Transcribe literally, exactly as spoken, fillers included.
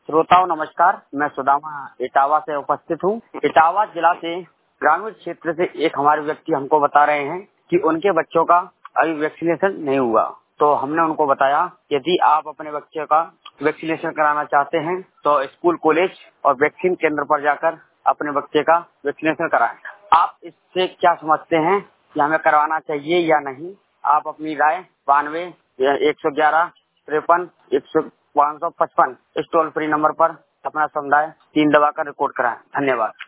श्रोताओं नमस्कार, मैं सुदामा इटावा से उपस्थित हूँ। इटावा जिला से ग्रामीण क्षेत्र से एक हमारे व्यक्ति हमको बता रहे हैं कि उनके बच्चों का अभी वैक्सीनेशन नहीं हुआ। तो हमने उनको बताया यदि आप अपने बच्चे का वैक्सीनेशन कराना चाहते हैं तो स्कूल, कॉलेज और वैक्सीन केंद्र पर जाकर अपने बच्चे का वैक्सीनेशन कराएं। आप इससे क्या समझते हैं कि हमें करवाना चाहिए या नहीं? आप अपनी राय बानवे एक सौ ग्यारह तिरपन एक सौ पाँच सौ पचपन इस टोल फ्री नंबर पर अपना समुदाय तीन दबाकर रिकॉर्ड कराएं। धन्यवाद।